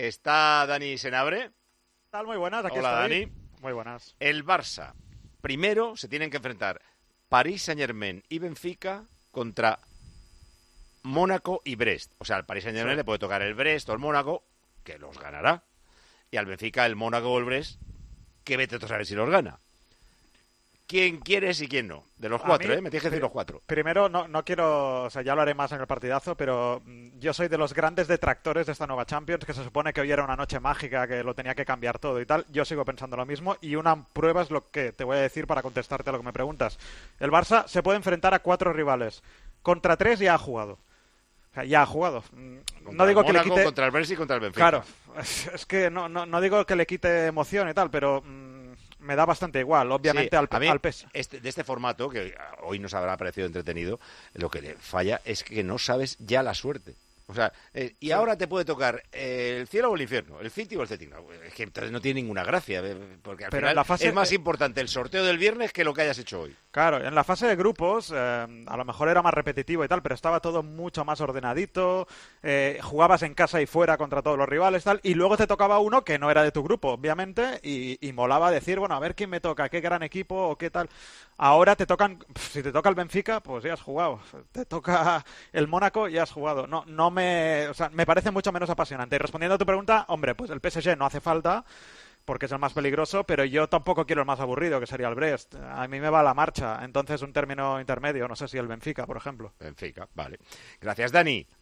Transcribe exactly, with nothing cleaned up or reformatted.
Está Dani Senabre. ¿Qué tal? Muy buenas, aquí Hola, estoy. Dani. Muy buenas. El Barça. Primero se tienen que enfrentar París Saint-Germain y Benfica contra Mónaco y Brest. O sea, al París Saint-Germain Sí. le puede tocar el Brest o el Mónaco, que los ganará. Y al Benfica el Mónaco o el Brest, que vete tú a saber si los gana. ¿Quién quieres y quién no? De los A cuatro, mí, ¿eh? Me tienes que decir pri- los cuatro. Primero, no, no quiero, o sea, ya lo haré más en el partidazo, pero mm, yo soy de los grandes detractores de esta nueva Champions, que se supone que hoy era una noche mágica, que lo tenía que cambiar todo y tal. Yo sigo pensando lo mismo y una prueba es lo que te voy a decir para contestarte a lo que me preguntas. El Barça se puede enfrentar a cuatro rivales. Contra tres ya ha jugado. O sea, ya ha jugado. Mm, Contra No digo el que le Mónaco, quite... contra el Brest y contra el Benfica. Claro, es, es que no, no, no digo que le quite emoción y tal, pero mm, me da bastante igual. Obviamente Sí, al, a mí, al P S. este- de este formato, que hoy nos habrá parecido entretenido, lo que le falla es que no sabes ya la suerte. O sea, eh, y Sí. ahora te puede tocar eh, el cielo o el infierno, el City o el Celtic. No, es que entonces no tiene ninguna gracia, eh, porque al Pero final en la fase- es más importante el sorteo del viernes que lo que hayas hecho hoy. Claro, en la fase de grupos eh, a lo mejor era más repetitivo y tal, pero estaba todo mucho más ordenadito, eh, jugabas en casa y fuera contra todos los rivales tal, y luego te tocaba uno que no era de tu grupo, obviamente, y, y molaba decir, bueno, a ver quién me toca, qué gran equipo o qué tal. Ahora te tocan, si te toca el Benfica, pues ya has jugado. Te toca el Mónaco, ya has jugado. No, no me, o sea, me parece mucho menos apasionante. Y respondiendo a tu pregunta, hombre, pues el P S G no hace falta, porque es el más peligroso, pero yo tampoco quiero el más aburrido, que sería el Brest. A mí me va la marcha, entonces un término intermedio, no sé si el Benfica, por ejemplo. Benfica, vale. Gracias, Dani.